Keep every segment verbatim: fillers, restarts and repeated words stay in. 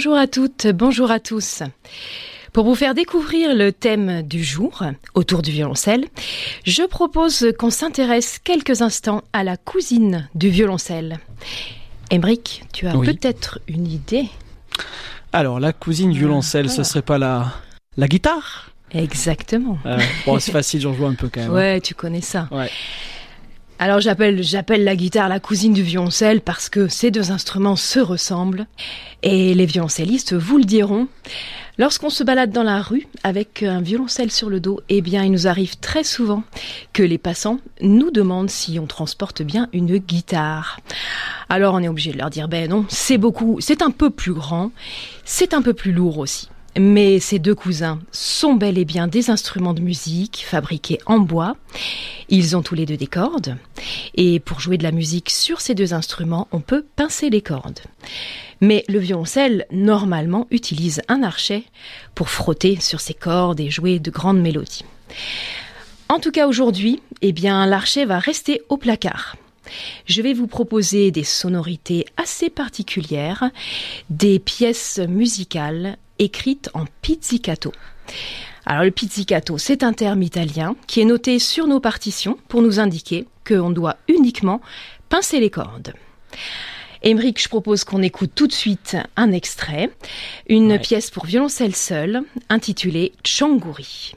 Bonjour à toutes, bonjour à tous. Pour vous faire découvrir le thème du jour, autour du violoncelle, je propose qu'on s'intéresse quelques instants à la cousine du violoncelle. Aymeric, tu as oui. peut-être une idée ? Alors, la cousine du violoncelle, ah, ce serait pas la, la guitare ? Exactement. Euh, bon, c'est facile, j'en joue un peu quand même. Ouais, tu connais ça. Ouais. Alors j'appelle, j'appelle la guitare la cousine du violoncelle parce que ces deux instruments se ressemblent. Et les violoncellistes vous le diront. Lorsqu'on se balade dans la rue avec un violoncelle sur le dos, eh bien il nous arrive très souvent que les passants nous demandent si on transporte bien une guitare. Alors on est obligé de leur dire, ben non, c'est beaucoup, c'est un peu plus grand, c'est un peu plus lourd aussi. Mais ces deux cousins sont bel et bien des instruments de musique fabriqués en bois. Ils ont tous les deux des cordes. Et pour jouer de la musique sur ces deux instruments, on peut pincer les cordes. Mais le violoncelle, normalement, utilise un archet pour frotter sur ses cordes et jouer de grandes mélodies. En tout cas, aujourd'hui, eh bien, l'archet va rester au placard. Je vais vous proposer des sonorités assez particulières, des pièces musicales écrites en pizzicato. Alors le pizzicato, c'est un terme italien qui est noté sur nos partitions pour nous indiquer qu'on doit uniquement pincer les cordes. Aymeric, je propose qu'on écoute tout de suite un extrait, une ouais. pièce pour violoncelle seul, intitulée Tchanguri.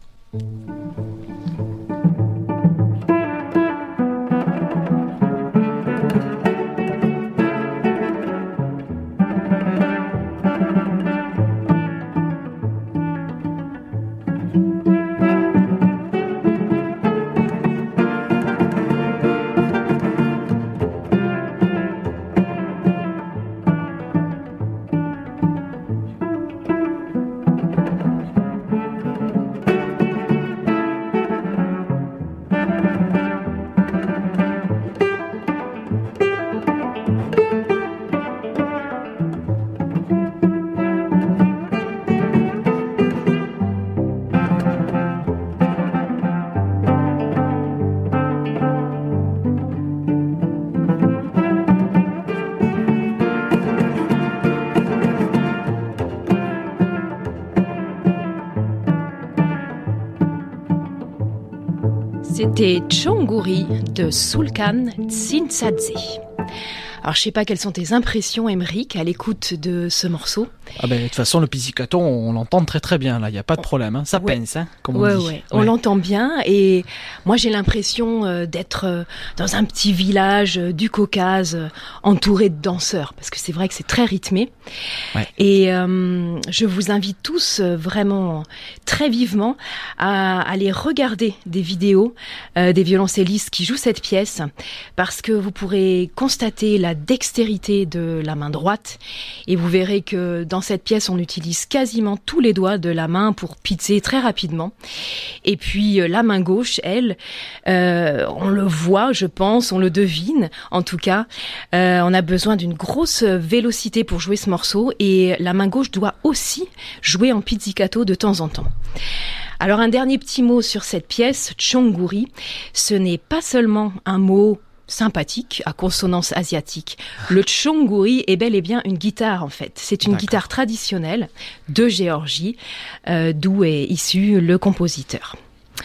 C'était Tchanguri de Sulkan Tsintsadze. Alors, je ne sais pas quelles sont tes impressions, Aymeric, à l'écoute de ce morceau. Ah ben, de toute façon, le pizzicato, on l'entend très très bien, là. Il n'y a pas de problème, hein. Ça ouais. pince, hein, comme on ouais, dit. Ouais. On ouais. l'entend bien, et moi, j'ai l'impression euh, d'être euh, dans un petit village euh, du Caucase, euh, entouré de danseurs, parce que c'est vrai que c'est très rythmé. Ouais. Et euh, je vous invite tous euh, vraiment très vivement à aller regarder des vidéos euh, des violoncellistes qui jouent cette pièce, parce que vous pourrez constater la dextérité de la main droite, et vous verrez que dans cette pièce, on utilise quasiment tous les doigts de la main pour pizzer très rapidement. Et puis euh, la main gauche, elle, euh, on le voit, je pense, on le devine. En tout cas, euh, on a besoin d'une grosse vélocité pour jouer ce morceau, et la main gauche doit aussi jouer en pizzicato de temps en temps. Alors un dernier petit mot sur cette pièce, Tchanguri, ce n'est pas seulement un mot sympathique, à consonance asiatique. Le tchanguri est bel et bien une guitare, en fait. C'est une D'accord. guitare traditionnelle de Géorgie, euh, d'où est issu le compositeur.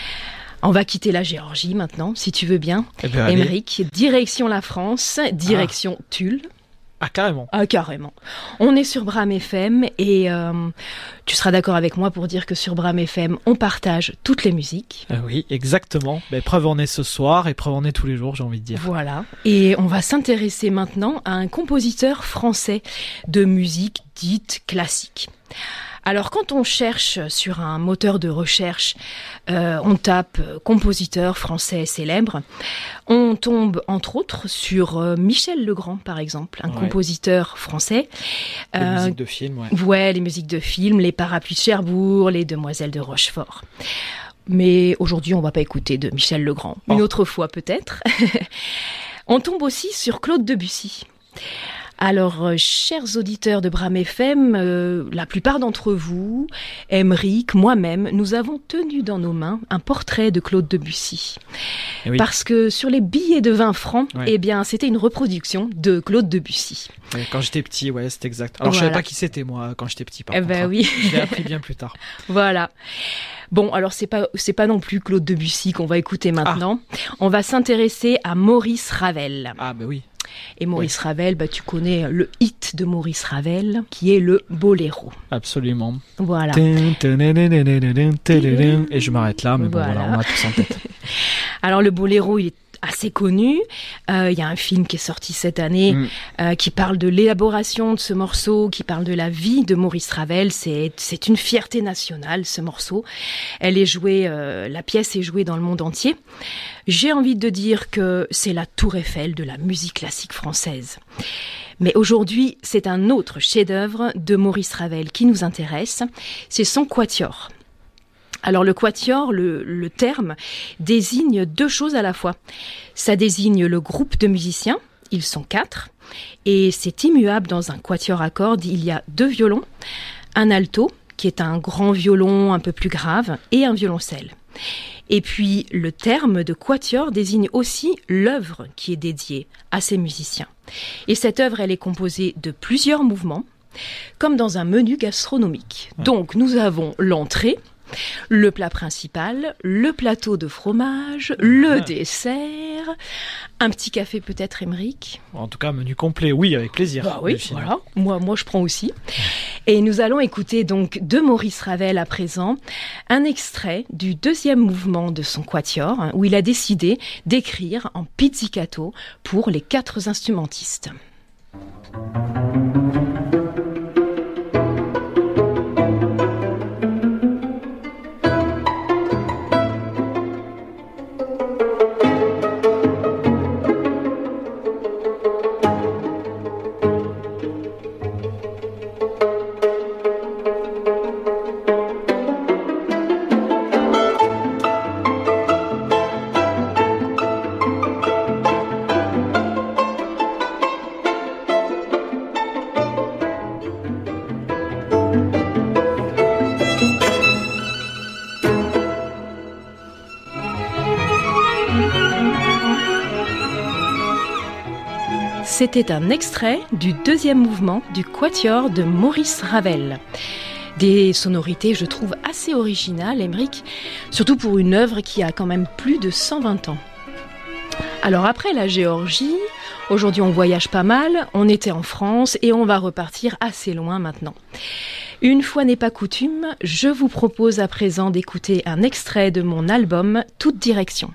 On va quitter la Géorgie maintenant, si tu veux bien. Eh bien Aymeric, direction la France, direction ah. Tulle. Ah, carrément. Ah, carrément. On est sur Bram F M et euh, tu seras d'accord avec moi pour dire que sur Bram F M, on partage toutes les musiques. Euh, oui, exactement. Ben, preuve en est ce soir et preuve en est tous les jours, j'ai envie de dire. Voilà. Et on va s'intéresser maintenant à un compositeur français de musique dite classique. Alors, quand on cherche sur un moteur de recherche, euh, on tape « compositeur français célèbre », on tombe entre autres sur euh, Michel Legrand, par exemple, un ouais. compositeur français. Les euh, musiques de films, ouais. Ouais, les musiques de films, les Parapluies de Cherbourg, les Demoiselles de Rochefort. Mais aujourd'hui, on ne va pas écouter de Michel Legrand. Oh. Une autre fois, peut-être. On tombe aussi sur Claude Debussy. Alors, euh, chers auditeurs de Bram F M, euh, la plupart d'entre vous, Aymeric, moi-même, nous avons tenu dans nos mains un portrait de Claude Debussy. Eh oui. Parce que sur les billets de vingt francs, Ouais. eh bien, c'était une reproduction de Claude Debussy. Ouais, quand j'étais petit, ouais, c'est exact. Alors, je Voilà. savais pas qui c'était, moi, quand j'étais petit, par Eh contre. ben hein. oui. Je l'ai appris bien plus tard. Voilà. Bon, alors c'est pas c'est pas non plus Claude Debussy qu'on va écouter maintenant. On va s'intéresser à Maurice Ravel. Ah, ben oui. Et Maurice Ravel, bah, tu connais le hit de Maurice Ravel, qui est le Boléro. Absolument. Voilà. Et je m'arrête là, mais bon, Voilà. voilà, on a tous en tête. Alors le Boléro, il est assez connu. Euh, Il y a un film qui est sorti cette année Mm. euh, qui parle de l'élaboration de ce morceau, qui parle de la vie de Maurice Ravel. C'est c'est une fierté nationale, ce morceau. Elle est jouée, euh, la pièce est jouée dans le monde entier. J'ai envie de dire que c'est la tour Eiffel de la musique classique française. Mais aujourd'hui, c'est un autre chef-d'œuvre de Maurice Ravel qui nous intéresse. C'est son quatuor. Alors le quatuor, le, le terme, désigne deux choses à la fois. Ça désigne le groupe de musiciens, ils sont quatre, et c'est immuable dans un quatuor à cordes. Il y a deux violons, un alto, qui est un grand violon un peu plus grave, et un violoncelle. Et puis le terme de quatuor désigne aussi l'œuvre qui est dédiée à ces musiciens. Et cette œuvre, elle est composée de plusieurs mouvements, comme dans un menu gastronomique. Ouais. Donc nous avons l'entrée, le plat principal, le plateau de fromage, le Ah. dessert, un petit café peut-être, Aymeric. En tout cas, menu complet, oui, avec plaisir. Bah oui, Delphine. voilà. Moi, moi, je prends aussi. Et nous allons écouter donc de Maurice Ravel à présent un extrait du deuxième mouvement de son quatuor, hein, où il a décidé d'écrire en pizzicato pour les quatre instrumentistes. C'était un extrait du deuxième mouvement du quatuor de Maurice Ravel. Des sonorités, je trouve, assez originales, Aymeric, surtout pour une œuvre qui a quand même plus de cent vingt ans. Alors après la Géorgie, aujourd'hui on voyage pas mal, on était en France et on va repartir assez loin maintenant. Une fois n'est pas coutume, je vous propose à présent d'écouter un extrait de mon album Toute Direction.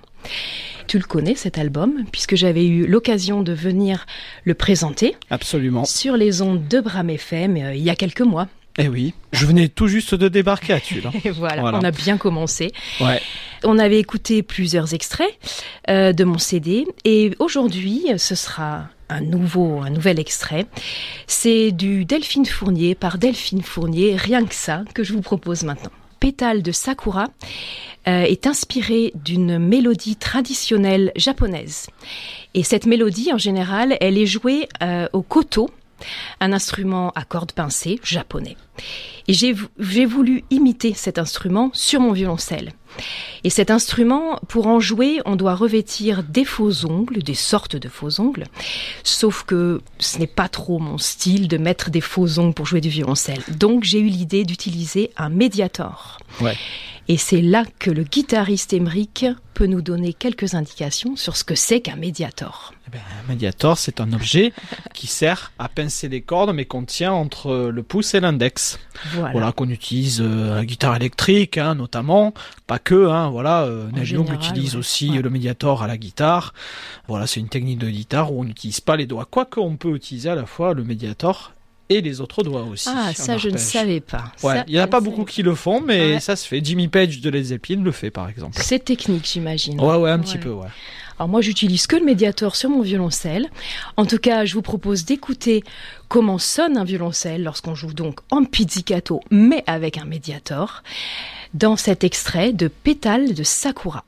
Tu le connais cet album, puisque j'avais eu l'occasion de venir le présenter Absolument. sur les ondes de Bram F M euh, il y a quelques mois. Eh oui, je venais tout juste de débarquer à Tulle. hein. Et voilà, Voilà. on a bien commencé. Ouais. On avait écouté plusieurs extraits euh, de mon C D et aujourd'hui, ce sera un nouveau, un nouvel extrait. C'est du Delphine Fournier par Delphine Fournier, rien que ça, que je vous propose maintenant. Pétale de Sakura euh, est inspiré d'une mélodie traditionnelle japonaise. Et cette mélodie, en général, elle est jouée euh, au koto, un instrument à cordes pincées japonais. Et j'ai, j'ai voulu imiter cet instrument sur mon violoncelle. Et cet instrument, pour en jouer, on doit revêtir des faux ongles, des sortes de faux ongles. Sauf que ce n'est pas trop mon style de mettre des faux ongles pour jouer du violoncelle. Donc j'ai eu l'idée d'utiliser un médiator. Ouais. Et c'est là que le guitariste Aymeric peut nous donner quelques indications sur ce que c'est qu'un médiator. Eh ben, un médiator, c'est un objet qui sert à pincer les cordes, mais qu'on tient entre le pouce et l'index. Voilà. Voilà, qu'on utilise euh, à la guitare électrique, hein, notamment. Pas que, hein, voilà. Euh, Neil Young général, utilise ouais. aussi Ouais. le médiator à la guitare. Voilà, c'est une technique de guitare où on n'utilise pas les doigts. Quoique, on peut utiliser à la fois le médiator et les autres doigts aussi. Ah, en ça je ne arpège. savais pas. Ouais, Ça, il n'y en a je pas ne beaucoup savais qui le font, mais Ouais. ça se fait. Jimmy Page de Led Zeppelin le fait, par exemple. pas. C'est technique, j'imagine. Ouais, ouais, un petit Ouais. peu, ouais. Alors moi, j'utilise que le médiator sur mon violoncelle. En tout cas, je vous propose d'écouter comment sonne un violoncelle lorsqu'on joue donc en pizzicato, mais avec un médiator, dans cet extrait de Pétale de Sakura.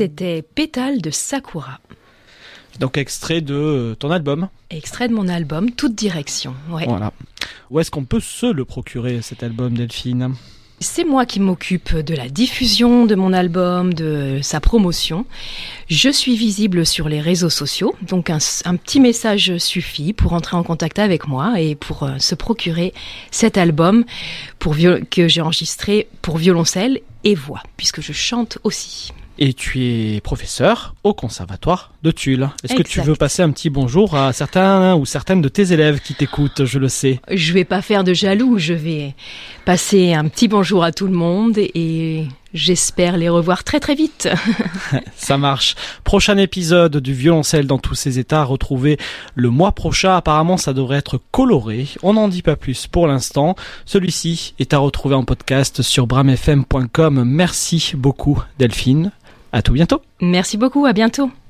C'était Pétale de Sakura. Donc extrait de ton album. Extrait de mon album, Toute Direction. Ouais. Voilà. Où est-ce qu'on peut se le procurer, cet album, Delphine ? C'est moi qui m'occupe de la diffusion de mon album, de sa promotion. Je suis visible sur les réseaux sociaux, donc un, un petit message suffit pour entrer en contact avec moi et pour euh, se procurer cet album pour viol- que j'ai enregistré pour violoncelle et voix, puisque je chante aussi. Et tu es professeur au Conservatoire de Tulle. Est-ce Exact. que tu veux passer un petit bonjour à certains ou certaines de tes élèves qui t'écoutent, je le sais. Je vais pas faire de jaloux, je vais passer un petit bonjour à tout le monde et j'espère les revoir très très vite. Ça marche. Prochain épisode du violoncelle dans tous ses états à retrouver le mois prochain. Apparemment, ça devrait être coloré. On n'en dit pas plus pour l'instant. Celui-ci est à retrouver en podcast sur bram f m point com. Merci beaucoup, Delphine. À tout bientôt. Merci beaucoup, à bientôt.